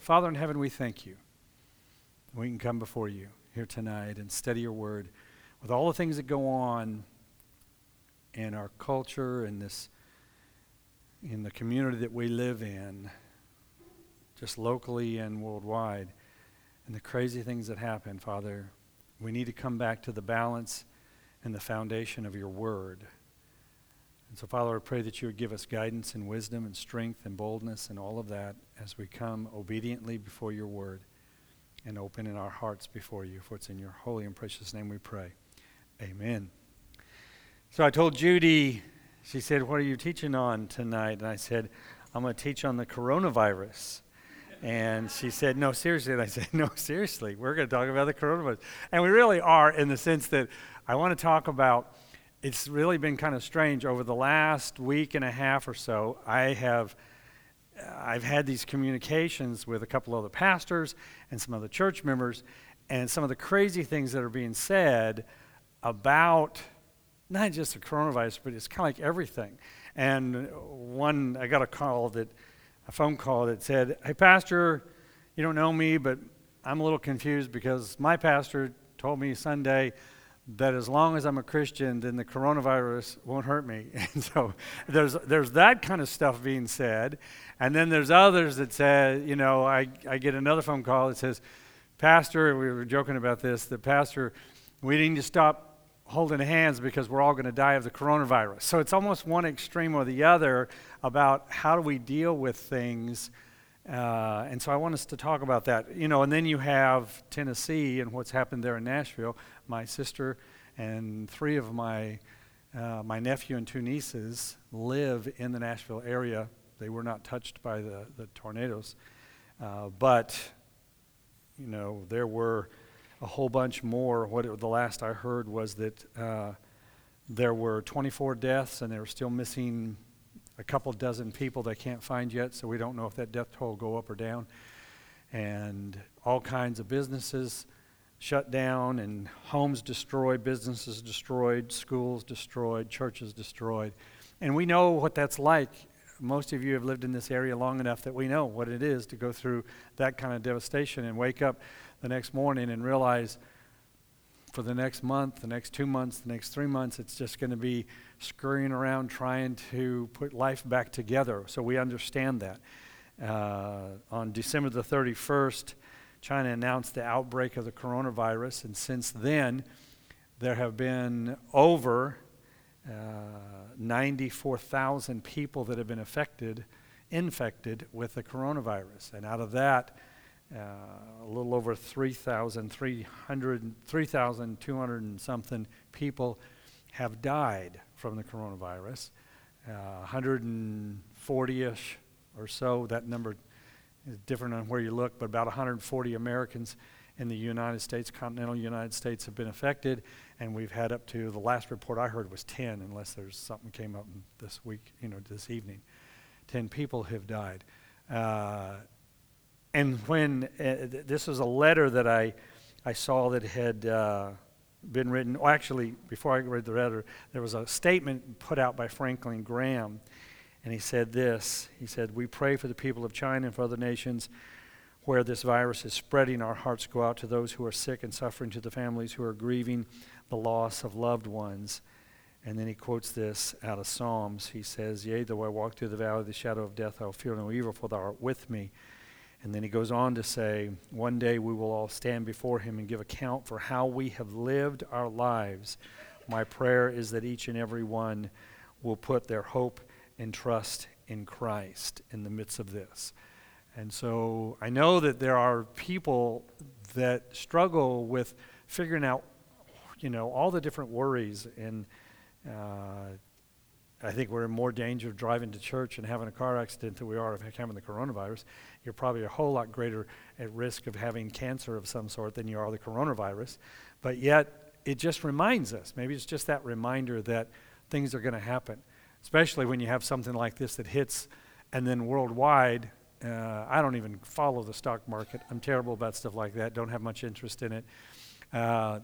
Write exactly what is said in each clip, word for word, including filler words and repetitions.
Father in heaven, we thank you. We can come before you here tonight and study your word with all the things that go on in our culture and this, in the community that we live in, just locally and worldwide, and the crazy things that happen, Father. We need to come back to the balance and the foundation of your word. And so, Father, I pray that you would give us guidance and wisdom and strength and boldness and all of that as we come obediently before your word and open in our hearts before you. For it's in your holy and precious name we pray. Amen. So I told Judy, she said, what are you teaching on tonight? And I said, I'm going to teach on the coronavirus. And she said, no, seriously. And I said, no, seriously, we're going to talk about the coronavirus. And we really are, in the sense that I want to talk about, it's really been kind of strange. Over the last week and a half or so, I have, I've had these communications with a couple other pastors and some other church members, and some of the crazy things that are being said about not just the coronavirus, but it's kind of like everything. And one, I got a call that, a phone call that said, hey, Pastor, you don't know me, but I'm a little confused because my pastor told me Sunday that as long as I'm a Christian, then the coronavirus won't hurt me. And so there's there's that kind of stuff being said. And then there's others that say, you know, I, I get another phone call that says, Pastor, we were joking about this, that Pastor, we need to stop holding hands because we're all going to die of the coronavirus. So it's almost one extreme or the other about how do we deal with things. Uh, and so I want us to talk about that. You know, and then you have Tennessee and what's happened there in Nashville. My sister and three of my uh, my nephew and two nieces live in the Nashville area. They were not touched by the, the tornadoes. Uh, but, you know, there were a whole bunch more. What it, the last I heard was that uh, there were twenty-four deaths, and they were still missing a couple dozen people they can't find yet, so we don't know if that death toll will go up or down. And all kinds of businesses shut down, and homes destroyed, businesses destroyed, schools destroyed, churches destroyed. And we know what that's like. Most of you have lived in this area long enough that we know what it is to go through that kind of devastation and wake up the next morning and realize for the next month, the next two months, the next three months, it's just going to be scurrying around trying to put life back together. So we understand that. Uh, on December the thirty-first, China announced the outbreak of the coronavirus, and since then, there have been over uh, ninety-four thousand people that have been affected, infected with the coronavirus. And out of that, uh, a little over three thousand two hundred and something people have died from the coronavirus. Uh, one hundred forty-ish or so, that number is different on where you look, but about one hundred forty Americans in the United States, continental United States, have been affected, and we've had up to, the last report I heard was ten, unless there's something came up this week, you know, this evening. ten people have died. Uh, and when, uh, th- this was a letter that I, I saw that had uh, been written, well, actually, before I read the letter, there was a statement put out by Franklin Graham, and he said this, he said, we pray for the people of China and for other nations where this virus is spreading. Our hearts go out to those who are sick and suffering, to the families who are grieving the loss of loved ones. And then he quotes this out of Psalms. He says, yea, though I walk through the valley of the shadow of death, I will fear no evil, for thou art with me. And then he goes on to say, one day we will all stand before him and give account for how we have lived our lives. My prayer is that each and every one will put their hope and trust in Christ in the midst of this. And so I know that there are people that struggle with figuring out, you know, all the different worries. And uh, I think we're in more danger of driving to church and having a car accident than we are of having the coronavirus. You're probably a whole lot greater at risk of having cancer of some sort than you are the coronavirus. But yet, it just reminds us, maybe it's just that reminder that things are going to happen, especially when you have something like this that hits, and then worldwide. Uh, I don't even follow the stock market. I'm terrible about stuff like that. Don't have much interest in it. Uh,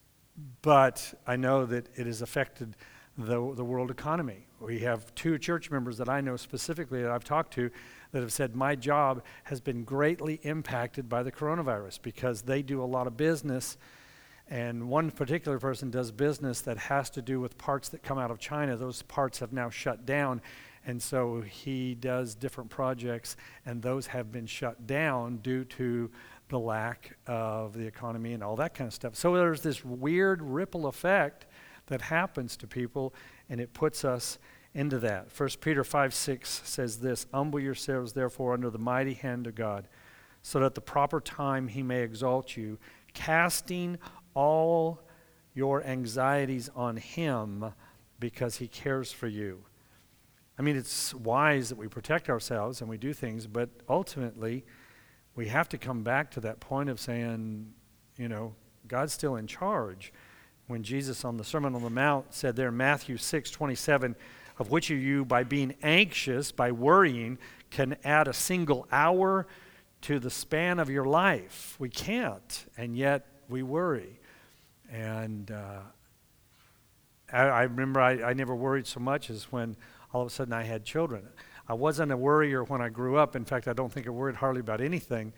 but I know that it has affected the the world economy. We have two church members that I know specifically that I've talked to that have said, my job has been greatly impacted by the coronavirus because they do a lot of business. And one particular person does business that has to do with parts that come out of China. Those parts have now shut down. And so he does different projects, and those have been shut down due to the lack of the economy and all that kind of stuff. So there's this weird ripple effect that happens to people, and it puts us into that. First Peter five six says this, humble yourselves therefore under the mighty hand of God, so that at the proper time he may exalt you, casting all your anxieties on him because he cares for you. I mean, it's wise that we protect ourselves and we do things, but ultimately we have to come back to that point of saying, you know, God's still in charge. When Jesus on the Sermon on the Mount said there in Matthew six twenty-seven, of which of you by being anxious, by worrying, can add a single hour to the span of your life? We can't, and yet we worry. And uh, I, I remember I, I never worried so much as when all of a sudden I had children. I wasn't a worrier when I grew up. In fact, I don't think I worried hardly about anything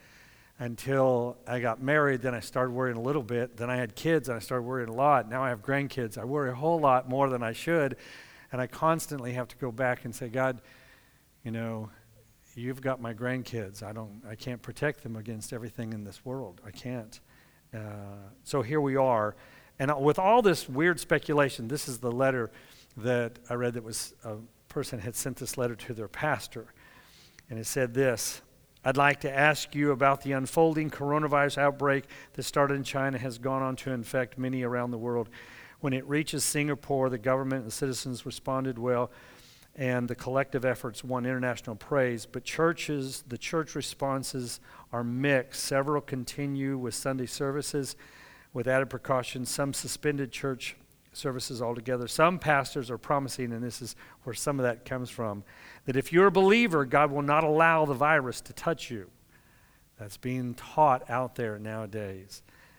until I got married. Then I started worrying a little bit. Then I had kids and I started worrying a lot. Now I have grandkids. I worry a whole lot more than I should. And I constantly have to go back and say, God, you know, you've got my grandkids. I don't, I can't protect them against everything in this world. I can't. Uh, so here we are. And with all this weird speculation, this is the letter that I read that was a person had sent this letter to their pastor. And it said this, I'd like to ask you about the unfolding coronavirus outbreak that started in China, has gone on to infect many around the world. When it reaches Singapore, the government and citizens responded well, and the collective efforts won international praise. But churches, the church responses are mixed. Several continue with Sunday services with added precautions. Some suspended church services altogether. Some pastors are promising, and this is where some of that comes from, that if you're a believer, God will not allow the virus to touch you. That's being taught out there nowadays.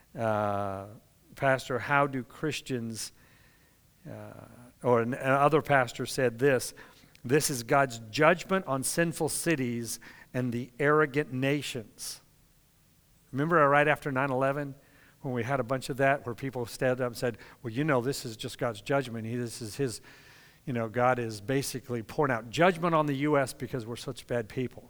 Uh, Pastor, how do Christians, uh, or an, another pastor said this, this is God's judgment on sinful cities and the arrogant nations. Remember right after nine eleven? When we had a bunch of that, where people stood up and said, well, you know, this is just God's judgment. He, this is his, you know, God is basically pouring out judgment on the U S because we're such bad people.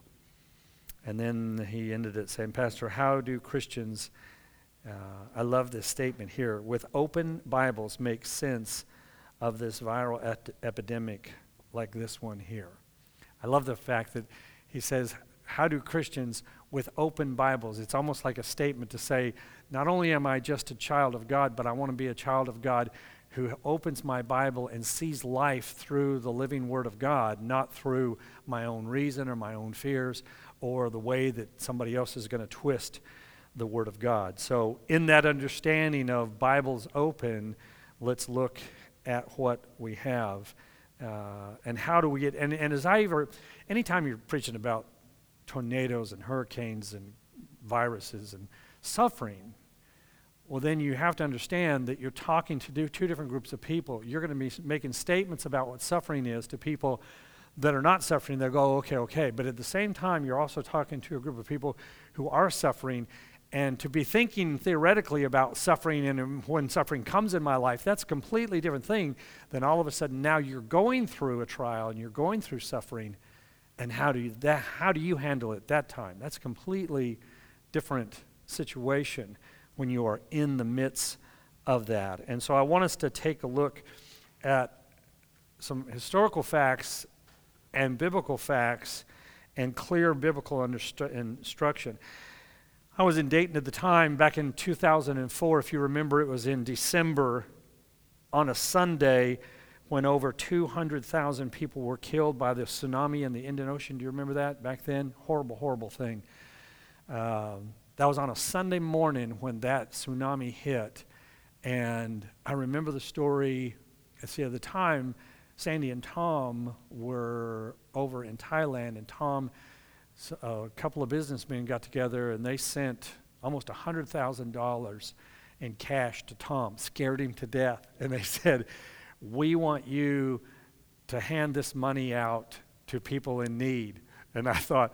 And then he ended it saying, Pastor, how do Christians, uh, I love this statement here, with open Bibles make sense of this viral et- epidemic like this one here? I love the fact that he says, how do Christians with open Bibles? It's almost like a statement to say, not only am I just a child of God, but I want to be a child of God who opens my Bible and sees life through the living Word of God, not through my own reason or my own fears or the way that somebody else is going to twist the Word of God. So in that understanding of Bibles open, let's look at what we have. Uh, and how do we get, and, and as I ever, anytime you're preaching about tornadoes and hurricanes and viruses and suffering, well, then you have to understand that you're talking to do two different groups of people. You're going to be making statements about what suffering is to people that are not suffering. They'll go, okay, okay. But at the same time, you're also talking to a group of people who are suffering. And to be thinking theoretically about suffering and when suffering comes in my life, that's a completely different thing than all of a sudden now you're going through a trial and you're going through suffering. And how do you that? How do you handle it that time? That's a completely different situation when you are in the midst of that. And so I want us to take a look at some historical facts and biblical facts and clear biblical understru- instruction. I was in Dayton at the time, back in two thousand four. If you remember, it was in December on a Sunday when over two hundred thousand people were killed by the tsunami in the Indian Ocean. Do you remember that back then? Horrible, horrible thing. Um, that was on a Sunday morning when that tsunami hit. And I remember the story. See, at the time, Sandy and Tom were over in Thailand, and Tom, a couple of businessmen got together, and they sent almost one hundred thousand dollars in cash to Tom, scared him to death. And they said, we want you to hand this money out to people in need. And I thought,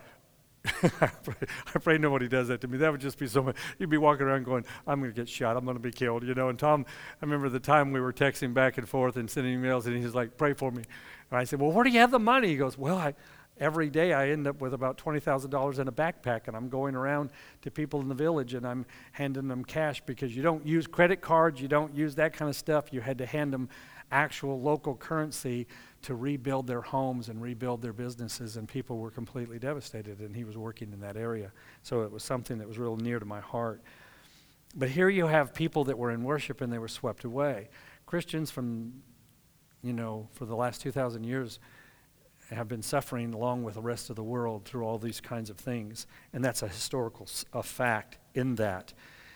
I pray, I pray nobody does that to me. That would just be so much. You'd be walking around going, I'm going to get shot. I'm going to be killed, you know. And Tom, I remember the time we were texting back and forth and sending emails, and he's like, pray for me. And I said, well, where do you have the money? He goes, well, I, every day I end up with about twenty thousand dollars in a backpack, and I'm going around to people in the village, and I'm handing them cash because you don't use credit cards. You don't use that kind of stuff. You had to hand them actual local currency to rebuild their homes and rebuild their businesses, and people were completely devastated, and he was working in that area. So it was something that was real near to my heart. But here you have people that were in worship and they were swept away. Christians from, you know, for the last two thousand years have been suffering along with the rest of the world through all these kinds of things, and that's a historical s- a fact in that.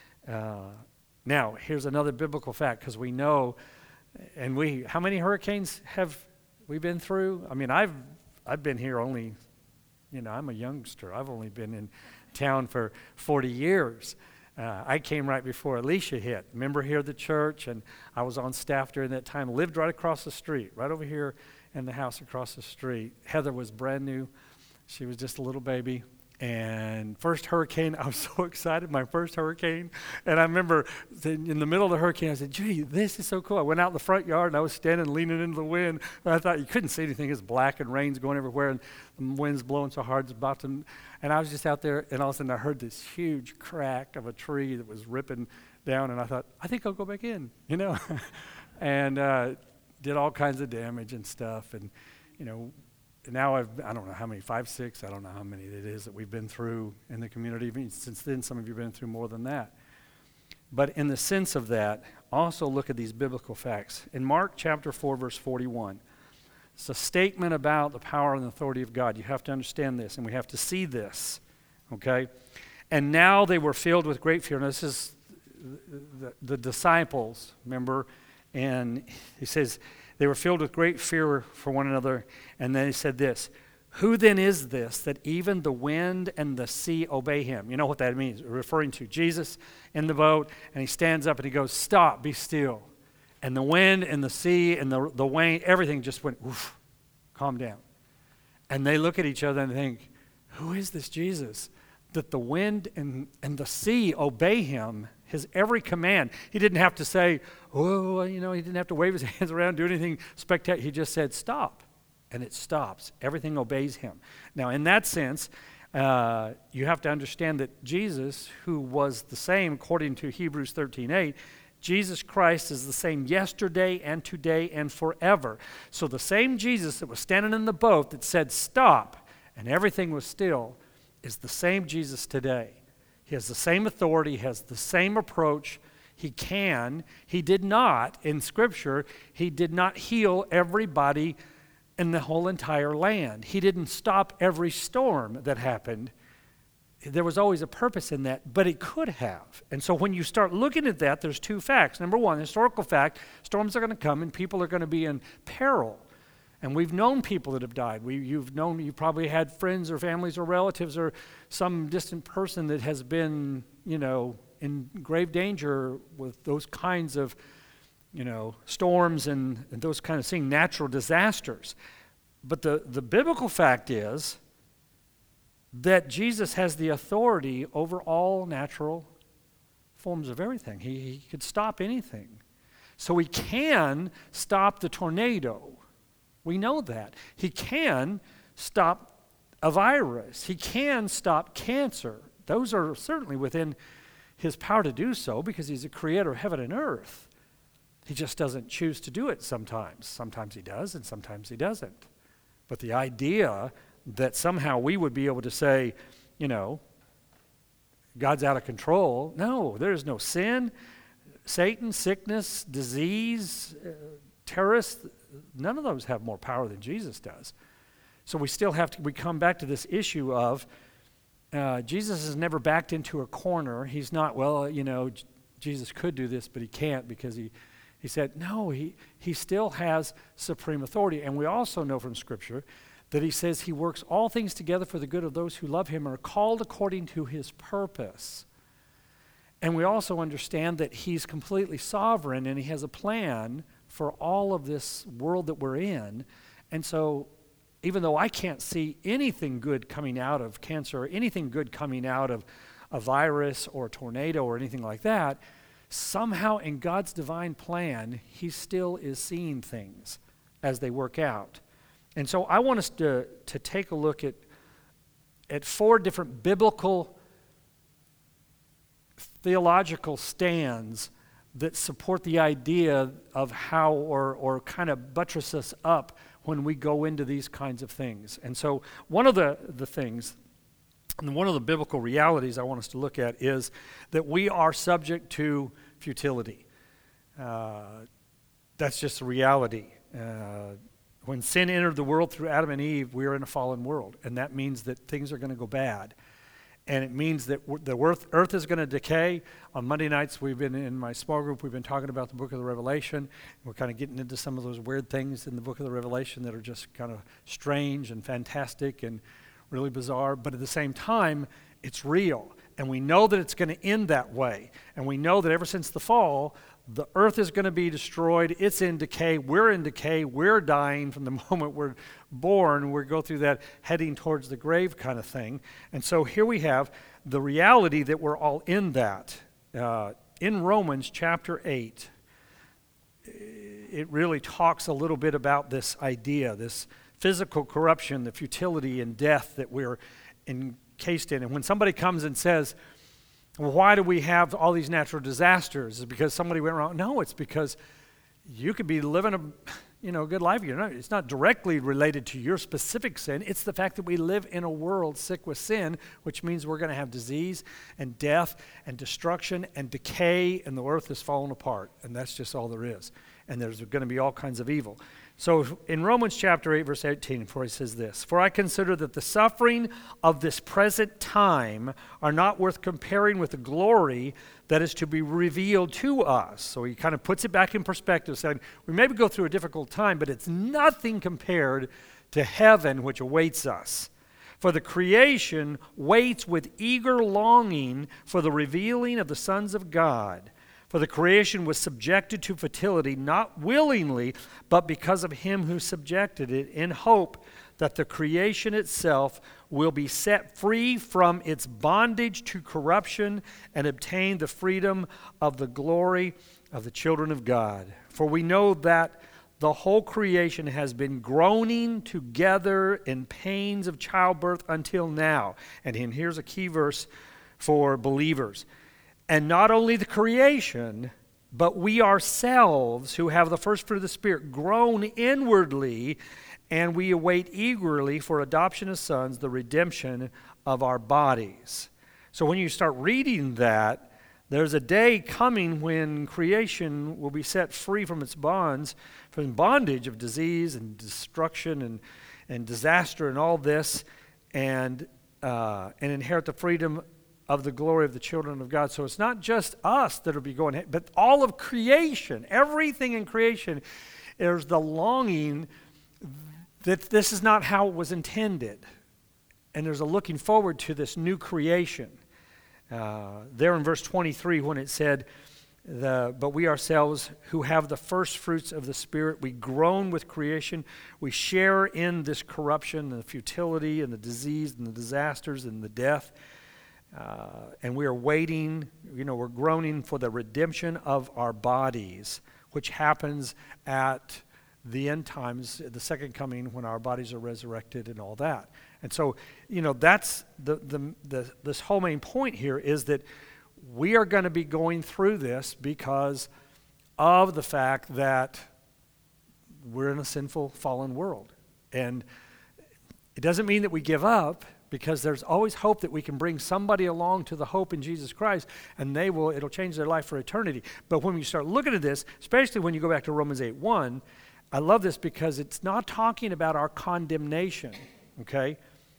Uh, now, here's another biblical fact, because we know, and we, how many hurricanes have we been through? I mean, I've I've been here only, you know, I'm a youngster. I've only been in town for forty years. Uh, I came right before Alicia hit. Remember here at the church, and I was on staff during that time, lived right across the street, right over here in the house across the street. Heather was brand new. She was just a little baby. And first hurricane, I was so excited, my first hurricane. And I remember in the middle of the hurricane, I said, gee, this is so cool. I went out in the front yard, and I was standing leaning into the wind. And I thought you couldn't see anything. It's black and rain's going everywhere, and the wind's blowing so hard it's about to. And I was just out there, and all of a sudden I heard this huge crack of a tree that was ripping down. And I thought, I think I'll go back in, you know. and uh, did all kinds of damage and stuff. And, you know, now I've, I don't know how many, five, six, I don't know how many it is that we've been through in the community. Even since then, some of you have been through more than that. But in the sense of that, also look at these biblical facts. In Mark chapter four, verse forty-one, it's a statement about the power and authority of God. You have to understand this, and we have to see this, okay? And now they were filled with great fear. Now this is the, the, the disciples, remember? And he says, they were filled with great fear for one another. And then he said this, who then is this that even the wind and the sea obey him? You know what that means, referring to Jesus in the boat, and he stands up and he goes, stop, be still. And the wind and the sea and the, the wind, everything just went, oof, calm down. And they look at each other and think, who is this Jesus? That the wind and, and the sea obey him, his every command. He didn't have to say, oh, you know, he didn't have to wave his hands around, do anything spectacular. He just said, stop, and it stops. Everything obeys him. Now, in that sense, uh, you have to understand that Jesus, who was the same according to Hebrews thirteen eight, Jesus Christ is the same yesterday and today and forever. So the same Jesus that was standing in the boat that said, stop, and everything was still, is the same Jesus today. He has the same authority, he has the same approach. He can, he did not, in Scripture, he did not heal everybody in the whole entire land. He didn't stop every storm that happened. There was always a purpose in that, but it could have. And so when you start looking at that, there's two facts. Number one, historical fact, storms are going to come and people are going to be in peril. And we've known people that have died. We, you've known, you probably had friends or families or relatives or some distant person that has been, you know, in grave danger with those kinds of, you know, storms and, and those kind of things, natural disasters. But the, the biblical fact is that Jesus has the authority over all natural forms of everything. He, he could stop anything. So he can stop the tornado. We know that. He can stop a virus. He can stop cancer. Those are certainly within his power to do so because he's a creator of heaven and earth. He just doesn't choose to do it sometimes. Sometimes he does and sometimes he doesn't. But the idea that somehow we would be able to say, you know, God's out of control. No, there is no sin, Satan, sickness, disease, uh, terrorists. None of those have more power than Jesus does. So we still have to, we come back to this issue of uh, Jesus has never backed into a corner. He's not, well, you know, J- Jesus could do this, but he can't because he, he said, no, he, he still has supreme authority. And we also know from Scripture that he says he works all things together for the good of those who love him and are called according to his purpose. And we also understand that he's completely sovereign and he has a plan for all of this world that we're in. And so even though I can't see anything good coming out of cancer or anything good coming out of a virus or a tornado or anything like that, somehow in God's divine plan, he still is seeing things as they work out. And so I want us to, to take a look at, at four different biblical theological stands that support the idea of how or, or kind of buttress us up when we go into these kinds of things. And so one of the, the things, and one of the biblical realities I want us to look at is that we are subject to futility. Uh, that's just a reality. Uh, when sin entered the world through Adam and Eve, we are in a fallen world, and that means that things are going to go bad. And it means that the earth, earth is going to decay. On Monday nights, we've been in my small group, we've been talking about the book of the Revelation. We're kind of getting into some of those weird things in the book of the Revelation that are just kind of strange and fantastic and really bizarre. But at the same time, it's real. And we know that it's going to end that way. And we know that ever since the fall, the earth is going to be destroyed. It's in decay. We're in decay. We're dying from the moment we're born. We go through that heading towards the grave kind of thing. And so here we have the reality that we're all in that. Uh, in Romans chapter eight, it really talks a little bit about this idea, this physical corruption, the futility and death that we're encased in. And when somebody comes and says, well, why do we have all these natural disasters? Is it because somebody went wrong? No, it's because you could be living a you know, good life. You're not, it's not directly related to your specific sin. It's the fact that we live in a world sick with sin, which means we're going to have disease and death and destruction and decay, and the earth is falling apart. And that's just all there is. And there's going to be all kinds of evil. So in Romans chapter eight, verse eighteen, for he says this, "For I consider that the suffering of this present time are not worth comparing with the glory that is to be revealed to us." So he kind of puts it back in perspective, saying, we maybe go through a difficult time, but it's nothing compared to heaven which awaits us. For the creation waits with eager longing for the revealing of the sons of God. For the creation was subjected to fertility, not willingly, but because of him who subjected it, in hope that the creation itself will be set free from its bondage to corruption and obtain the freedom of the glory of the children of God. For we know that the whole creation has been groaning together in pains of childbirth until now. And here's a key verse for believers. And not only the creation, but we ourselves who have the first fruit of the Spirit groan inwardly, and we await eagerly for adoption as sons, the redemption of our bodies. So when you start reading that, there's a day coming when creation will be set free from its bonds, from bondage of disease and destruction and, and disaster and all this, and uh, and inherit the freedom of the glory of the children of God. So it's not just us that will be going, but all of creation, everything in creation, there's the longing that this is not how it was intended. And there's a looking forward to this new creation. Uh, there in verse twenty-three when it said, the, but we ourselves who have the first fruits of the Spirit, we groan with creation. We share in this corruption and the futility and the disease and the disasters and the death. Uh, and we are waiting, you know, we're groaning for the redemption of our bodies, which happens at the end times, the second coming, when our bodies are resurrected and all that. And so, you know, that's the the, the this whole main point here is that we are going to be going through this because of the fact that we're in a sinful, fallen world. And it doesn't mean that we give up, because there's always hope that we can bring somebody along to the hope in Jesus Christ, and they will, it'll change their life for eternity. But when you start looking at this, especially when you go back to Romans eight one, I love this because it's not talking about our condemnation, okay?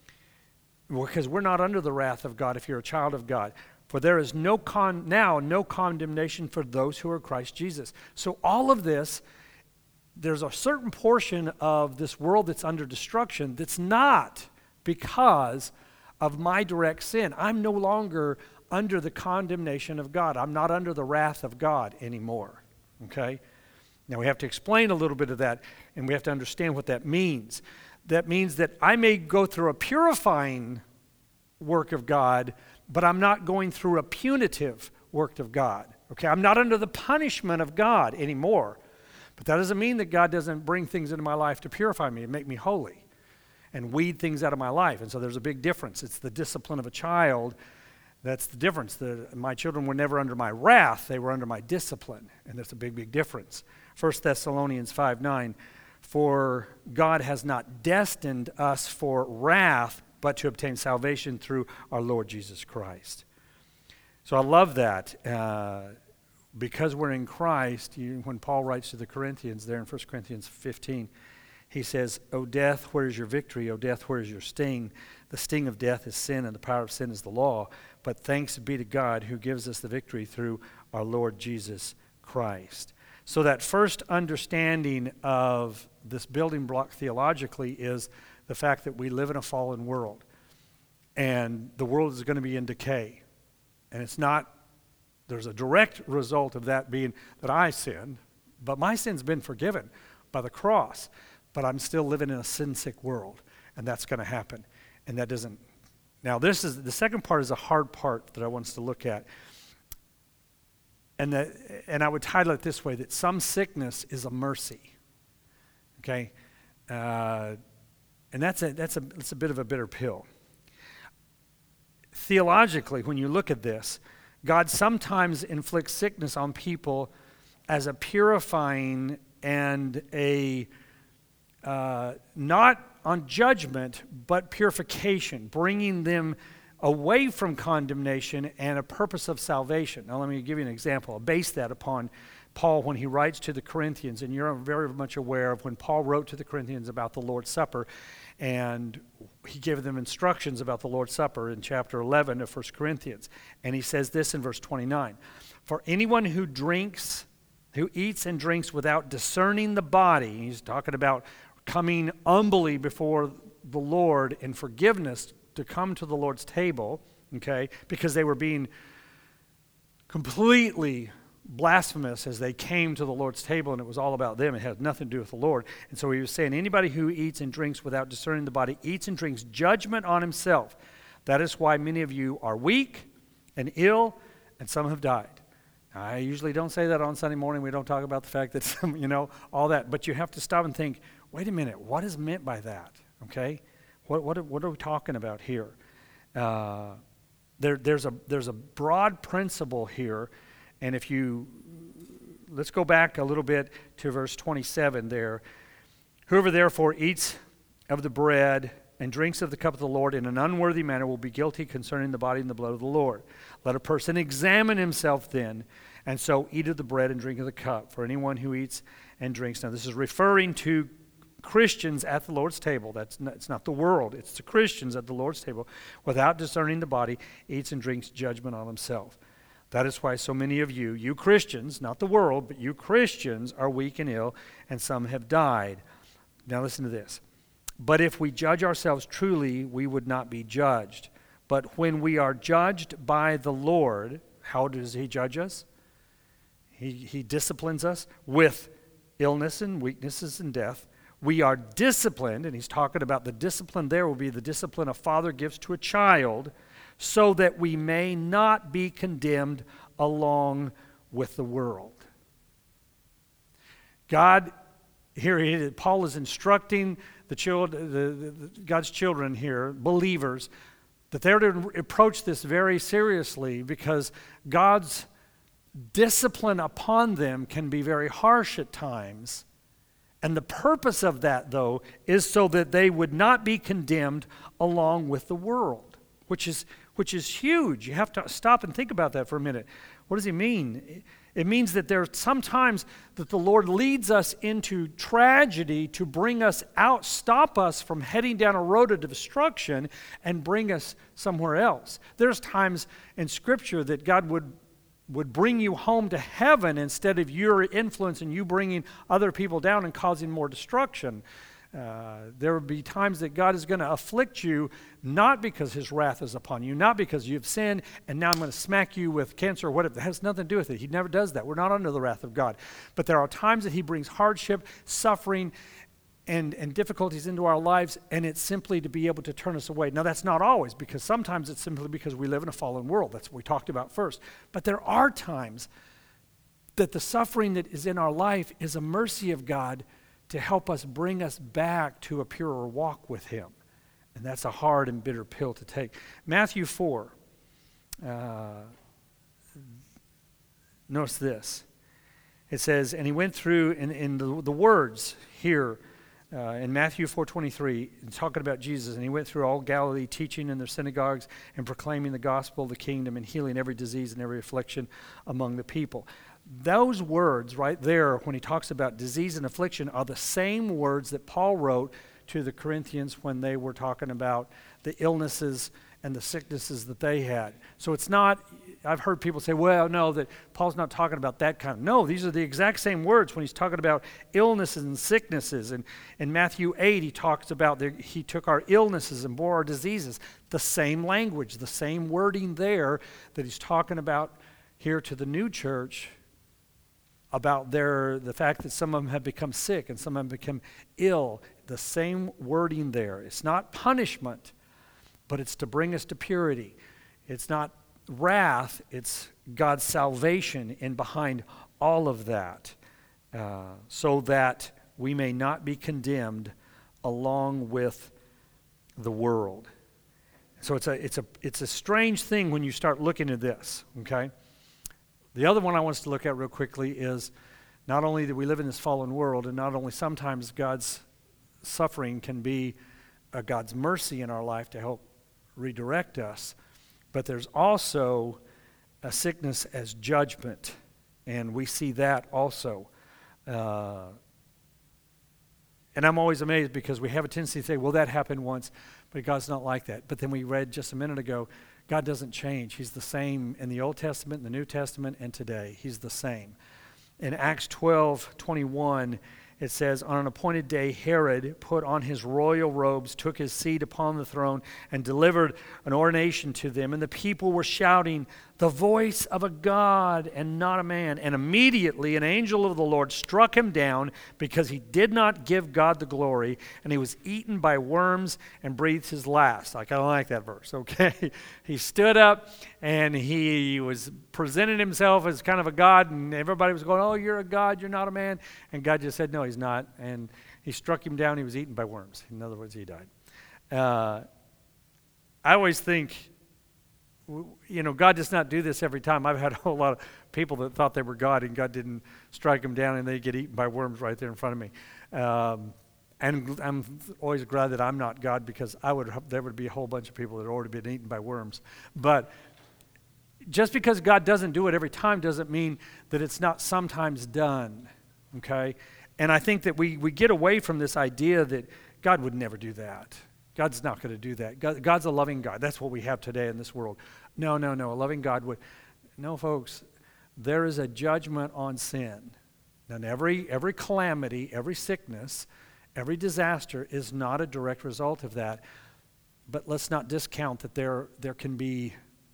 Because we're not under the wrath of God if you're a child of God. For there is no con now no condemnation for those who are Christ Jesus. So all of this, there's a certain portion of this world that's under destruction that's not because of my direct sin. I'm no longer under the condemnation of God. I'm not under the wrath of God anymore, okay? Now we have to explain a little bit of that, and we have to understand what that means. that means that I may go through a purifying work of God, but I'm not going through a punitive work of God. Okay, I'm not under the punishment of God anymore. But that doesn't mean that God doesn't bring things into my life to purify me and make me holy and weed things out of my life. And so there's a big difference. It's the discipline of a child. That's the difference. The, my children were never under my wrath. They were under my discipline. And that's a big, big difference. First Thessalonians five nine, for God has not destined us for wrath, but to obtain salvation through our Lord Jesus Christ. So I love that. Uh, because we're in Christ, you, when Paul writes to the Corinthians there in First Corinthians fifteen, he says, O death, where is your victory? O death, where is your sting? The sting of death is sin, and the power of sin is the law. But thanks be to God who gives us the victory through our Lord Jesus Christ. So that first understanding of this building block theologically is the fact that we live in a fallen world. And the world is going to be in decay. And it's not, there's a direct result of that being that I sinned, but my sin's been forgiven by the cross. But I'm still living in a sin-sick world, and that's going to happen. And that doesn't, now this is, the second part is a hard part that I want us to look at. And that, and I would title it this way, that some sickness is a mercy. Okay? Uh, and that's a, that's a, that's a bit of a bitter pill. Theologically, when you look at this, God sometimes inflicts sickness on people as a purifying and a, uh, not on judgment, but purification, bringing them away from condemnation and a purpose of salvation. Now let me give you an example. I'll base that upon Paul when he writes to the Corinthians, and you're very much aware of when Paul wrote to the Corinthians about the Lord's Supper, and he gave them instructions about the Lord's Supper in chapter eleven of First Corinthians. And he says this in verse twenty-nine, for anyone who drinks, who eats and drinks without discerning the body, he's talking about coming humbly before the Lord in forgiveness to come to the Lord's table, okay, because they were being completely blasphemous as they came to the Lord's table, and it was all about them. It had nothing to do with the Lord. And so he was saying, anybody who eats and drinks without discerning the body eats and drinks judgment on himself. That is why many of you are weak and ill, and some have died. Now, I usually don't say that on Sunday morning. We don't talk about the fact that some, you know, all that. But you have to stop and think, wait a minute, what is meant by that? Okay? What what are, what are we talking about here? Uh, there there's a there's a broad principle here. And if you, let's go back a little bit to verse twenty-seven there. Whoever therefore eats of the bread and drinks of the cup of the Lord in an unworthy manner will be guilty concerning the body and the blood of the Lord. Let a person examine himself then, and so eat of the bread and drink of the cup. For anyone who eats and drinks, now this is referring to Christians at the Lord's table. That's not, it's not the world. It's the Christians at the Lord's table. Without discerning the body, eats and drinks judgment on himself. That is why so many of you, you Christians, not the world, but you Christians are weak and ill, and some have died. Now listen to this. But if we judge ourselves truly, we would not be judged. But when we are judged by the Lord, how does he judge us? He, he disciplines us with illness and weaknesses and death. We are disciplined, and he's talking about the discipline there will be the discipline a father gives to a child, so that we may not be condemned along with the world. God, here he, Paul is instructing the, child, the, the, the God's children here, believers, that they're to approach this very seriously, because God's discipline upon them can be very harsh at times. And the purpose of that, though, is so that they would not be condemned along with the world, which is which is huge. You have to stop and think about that for a minute. What does he mean? It means that there are some times that the Lord leads us into tragedy to bring us out, stop us from heading down a road of destruction and bring us somewhere else. There's times in Scripture that God would would bring you home to heaven instead of your influence and you bringing other people down and causing more destruction. Uh, there will be times that God is going to afflict you, not because his wrath is upon you, not because you've sinned, and now I'm going to smack you with cancer or whatever. That has nothing to do with it. He never does that. We're not under the wrath of God. But there are times that he brings hardship, suffering, and, and difficulties into our lives, and it's simply to be able to turn us away. Now, that's not always, because sometimes it's simply because we live in a fallen world. That's what we talked about first. But there are times that the suffering that is in our life is a mercy of God to help us bring us back to a purer walk with him. And that's a hard and bitter pill to take. Matthew four. Uh, notice this. It says, and he went through, in, in the, the words here uh, in Matthew four twenty-three, talking about Jesus, and he went through all Galilee, teaching in their synagogues and proclaiming the gospel of the kingdom and healing every disease and every affliction among the people. Those words right there, when he talks about disease and affliction, are the same words that Paul wrote to the Corinthians when they were talking about the illnesses and the sicknesses that they had. So it's not, I've heard people say, well, no, that Paul's not talking about that kind of, no, these are the exact same words when he's talking about illnesses and sicknesses. And in Matthew eight, he talks about, the, he took our illnesses and bore our diseases. The same language, the same wording there that he's talking about here to the new church, about their the fact that some of them have become sick and some of them become ill. The same wording there. It's not punishment, but it's to bring us to purity. It's not wrath, it's God's salvation in behind all of that, uh, so that we may not be condemned along with the world. So it's a it's a it's a strange thing when you start looking at this, okay? The other one I want us to look at real quickly is not only that we live in this fallen world, and not only sometimes God's suffering can be uh, God's mercy in our life to help redirect us, but there's also a sickness as judgment, and we see that also. Uh, and I'm always amazed because we have a tendency to say, well, that happened once, but God's not like that. But then we read just a minute ago, God doesn't change. He's the same in the Old Testament, in the New Testament, and today. He's the same. In Acts twelve twenty-one, it says, on an appointed day, Herod put on his royal robes, took his seat upon the throne, and delivered an ordination to them. And the people were shouting, the voice of a God and not a man. And immediately an angel of the Lord struck him down because he did not give God the glory, and he was eaten by worms and breathed his last. I kind of like that verse, okay? He stood up and he was presenting himself as kind of a God, and everybody was going, oh, you're a God, you're not a man. And God just said, no, he's not. And he struck him down, he was eaten by worms. In other words, he died. Uh, I always think, you know, God does not do this every time. I've had a whole lot of people that thought they were God and God didn't strike them down and they get eaten by worms right there in front of me. Um, and I'm always glad that I'm not God, because I would there would be a whole bunch of people that had already been eaten by worms. But just because God doesn't do it every time doesn't mean that it's not sometimes done, okay? And I think that we, we get away from this idea that God would never do that. God's not going to do that. God, God's a loving God. That's what we have today in this world. No, no, no. A loving God would. No, folks, there is a judgment on sin. And every every calamity, every sickness, every disaster is not a direct result of that. But let's not discount that there there can be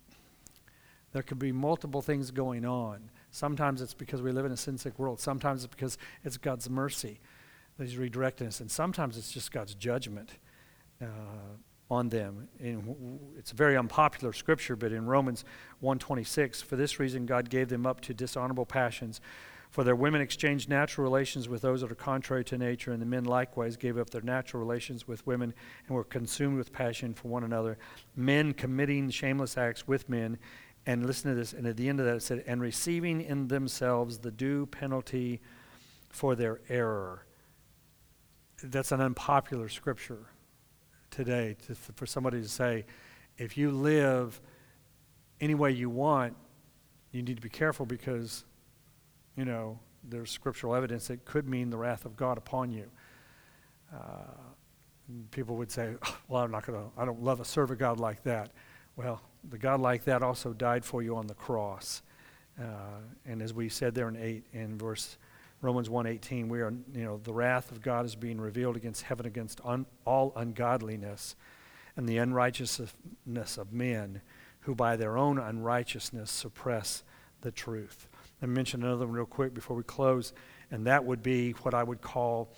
there can be multiple things going on. Sometimes it's because we live in a sin-sick world. Sometimes it's because it's God's mercy that he's redirecting us. And sometimes it's just God's judgment Uh, on them. And it's a very unpopular scripture, but in Romans one twenty-six, for this reason God gave them up to dishonorable passions, for their women exchanged natural relations with those that are contrary to nature, and the men likewise gave up their natural relations with women and were consumed with passion for one another, men committing shameless acts with men. And listen to this, and at the end of that it said, and receiving in themselves the due penalty for their error. That's an unpopular scripture today, to, for somebody to say, if you live any way you want, you need to be careful, because, you know, there's scriptural evidence that could mean the wrath of God upon you. Uh, people would say, oh, well, I'm not going to, I don't love a serve a God like that. Well, the God like that also died for you on the cross. Uh, and as we said there in eight, in verse Romans one eighteen, we are, you know, the wrath of God is being revealed against heaven, against un, all ungodliness and the unrighteousness of men who by their own unrighteousness suppress the truth. Let me mention another one real quick before we close, and that would be what I would call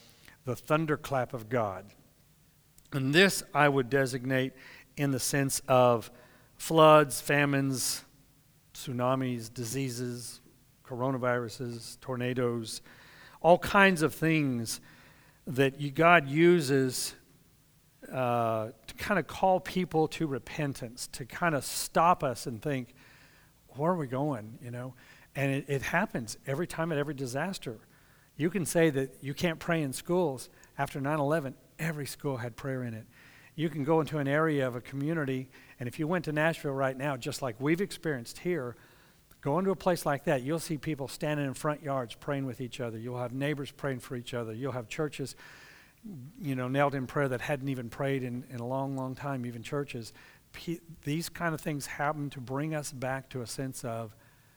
the thunderclap of God. And this I would designate in the sense of floods, famines, tsunamis, diseases, coronaviruses, tornadoes, all kinds of things that you, God uses uh, to kind of call people to repentance, to kind of stop us and think, where are we going, you know? And it, it happens every time at every disaster. You can say that you can't pray in schools. After nine eleven, every school had prayer in it. You can go into an area of a community, and if you went to Nashville right now, just like we've experienced here, go into a place like that, you'll see people standing in front yards praying with each other. You'll have neighbors praying for each other. You'll have churches, you know, knelt in prayer that hadn't even prayed in, in a long, long time, even churches. P- these kind of things happen to bring us back to a sense of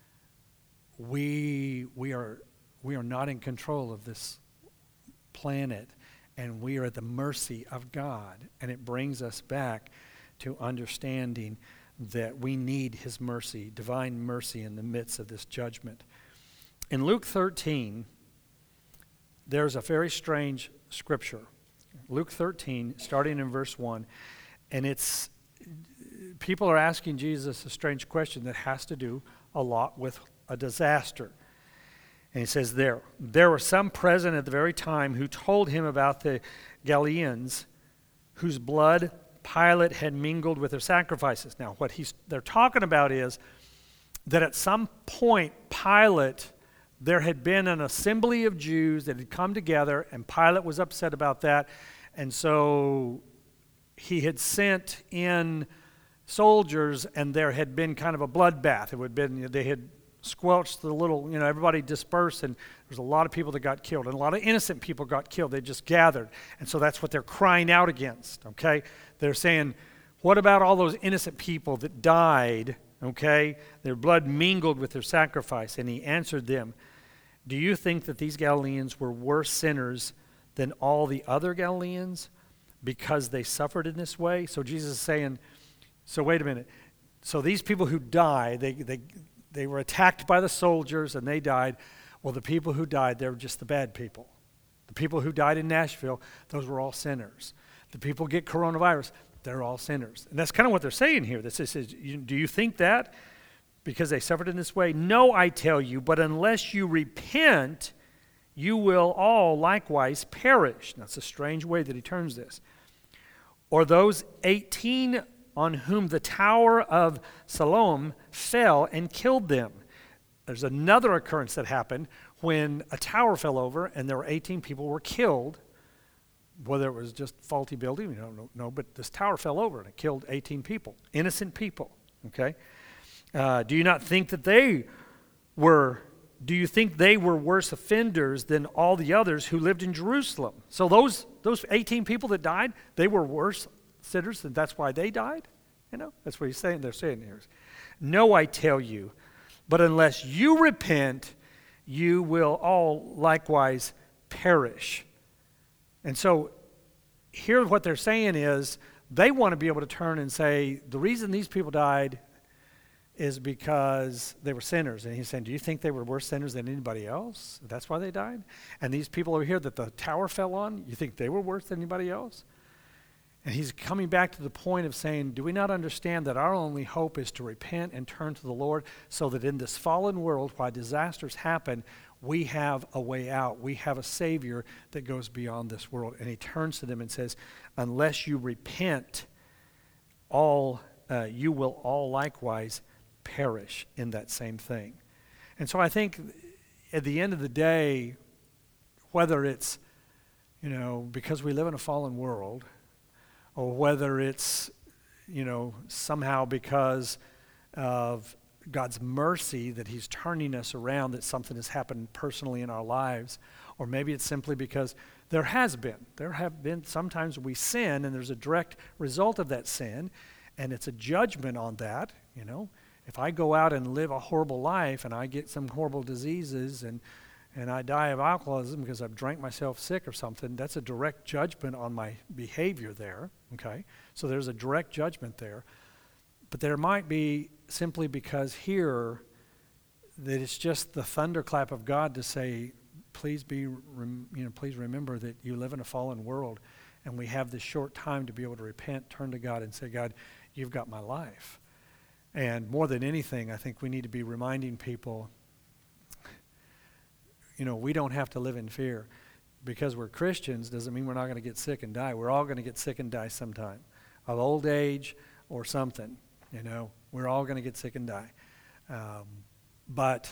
we we are we are not in control of this planet, and we are at the mercy of God. And it brings us back to understanding that we need his mercy, divine mercy in the midst of this judgment. In Luke thirteen, there's a very strange scripture. Luke thirteen, starting in verse one, and it's, people are asking Jesus a strange question that has to do a lot with a disaster. And he says there, there were some present at the very time who told him about the Galileans whose blood Pilate had mingled with their sacrifices. Now, what he's they're talking about is that at some point, Pilate, there had been an assembly of Jews that had come together, and Pilate was upset about that. And so he had sent in soldiers, and there had been kind of a bloodbath. It would have been, they had squelched the little, you know, everybody dispersed, and there's a lot of people that got killed, and a lot of innocent people got killed. They just gathered. And so that's what they're crying out against, okay? They're saying, what about all those innocent people that died, okay? Their blood mingled with their sacrifice. And he answered them, do you think that these Galileans were worse sinners than all the other Galileans because they suffered in this way? So Jesus is saying, so wait a minute. So these people who died, they they they were attacked by the soldiers and they died. Well, the people who died, they were just the bad people. The people who died in Nashville, those were all sinners. The people who get coronavirus, they're all sinners. And that's kind of what they're saying here. This is, do you think that because they suffered in this way? No, I tell you, but unless you repent, you will all likewise perish. That's a strange way that he turns this. Or those eighteen on whom the tower of Siloam fell and killed them. There's another occurrence that happened when a tower fell over and there were eighteen people were killed. Whether it was just faulty building, we don't know, but this tower fell over and it killed eighteen people, innocent people, okay? Uh, do you not think that they were, do you think they were worse offenders than all the others who lived in Jerusalem? So those those eighteen people that died, they were worse sinners, and that's why they died? You know, that's what he's saying. They're saying here. No, I tell you, but unless you repent, you will all likewise perish. And so here what they're saying is they want to be able to turn and say, the reason these people died is because they were sinners. And he's saying, do you think they were worse sinners than anybody else? That's why they died? And these people over here that the tower fell on, you think they were worse than anybody else? And he's coming back to the point of saying, do we not understand that our only hope is to repent and turn to the Lord so that in this fallen world, while disasters happen, we have a way out. We have a Savior that goes beyond this world. And he turns to them and says, unless you repent, all uh, you will all likewise perish in that same thing. And so I think at the end of the day, whether it's, you know, because we live in a fallen world, or whether it's, you know, somehow because of God's mercy that he's turning us around, that something has happened personally in our lives, or maybe it's simply because there has been. There have been sometimes we sin and there's a direct result of that sin, and it's a judgment on that, you know. If I go out and live a horrible life and I get some horrible diseases and and I die of alcoholism because I've drank myself sick or something, that's a direct judgment on my behavior there, okay? So there's a direct judgment there. But there might be simply because here that it's just the thunderclap of God to say, please be, rem, you know, please remember that you live in a fallen world, and we have this short time to be able to repent, turn to God, and say, God, you've got my life. And more than anything, I think we need to be reminding people, you know, we don't have to live in fear. Because we're Christians doesn't mean we're not going to get sick and die. We're all going to get sick and die sometime, of old age or something. You know, we're all going to get sick and die. Um, but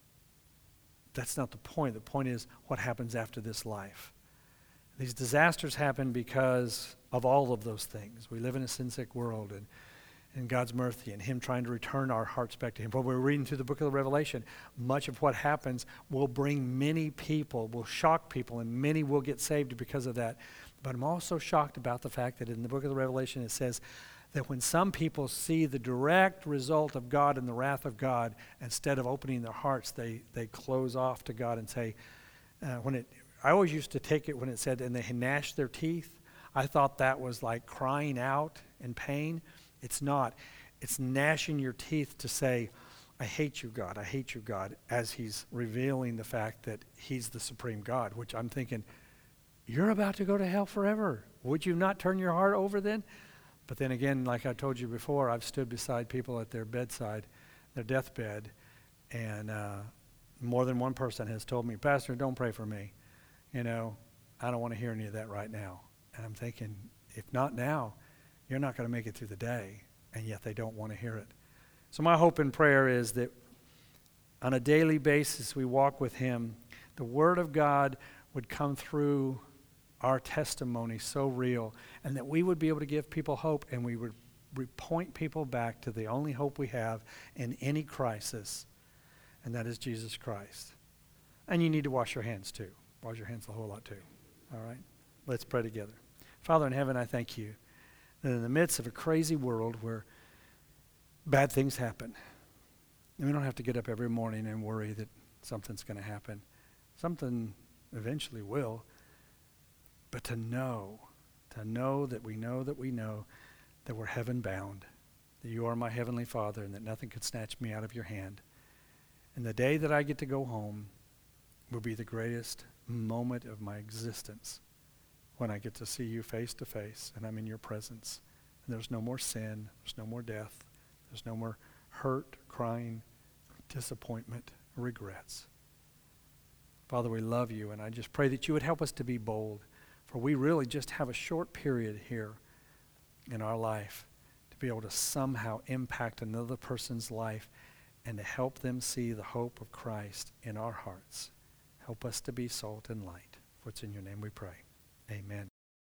that's not the point. The point is what happens after this life. These disasters happen because of all of those things. We live in a sin-sick world, and and God's mercy and him trying to return our hearts back to him. When we're reading through the book of the Revelation, much of what happens will bring many people, will shock people, and many will get saved because of that. But I'm also shocked about the fact that in the book of the Revelation it says that when some people see the direct result of God and the wrath of God, instead of opening their hearts, they, they close off to God and say, uh, when it, I always used to take it when it said, and they gnashed their teeth. I thought that was like crying out in pain. It's not. It's gnashing your teeth to say, I hate you, God. I hate you, God, as he's revealing the fact that he's the supreme God, which I'm thinking, you're about to go to hell forever. Would you not turn your heart over then? But then again, like I told you before, I've stood beside people at their bedside, their deathbed, and uh, more than one person has told me, Pastor, don't pray for me. You know, I don't want to hear any of that right now. And I'm thinking, if not now, you're not going to make it through the day, and yet they don't want to hear it. So my hope and prayer is that on a daily basis we walk with him, the Word of God would come through our testimony so real, and that we would be able to give people hope, and we would re- point people back to the only hope we have in any crisis, and that is Jesus Christ. And you need to wash your hands too. Wash your hands a whole lot too. All right? Let's pray together. Father in heaven, I thank you that in the midst of a crazy world where bad things happen, and we don't have to get up every morning and worry that something's going to happen. Something eventually will. But to know, to know that we know that we know that we're heaven bound, that you are my heavenly Father, and that nothing could snatch me out of your hand. And the day that I get to go home will be the greatest moment of my existence, when I get to see you face to face and I'm in your presence. And there's no more sin, there's no more death, there's no more hurt, crying, disappointment, regrets. Father, we love you, and I just pray that you would help us to be bold, for we really just have a short period here in our life to be able to somehow impact another person's life and to help them see the hope of Christ in our hearts. Help us to be salt and light. For it's in your name we pray. Amen.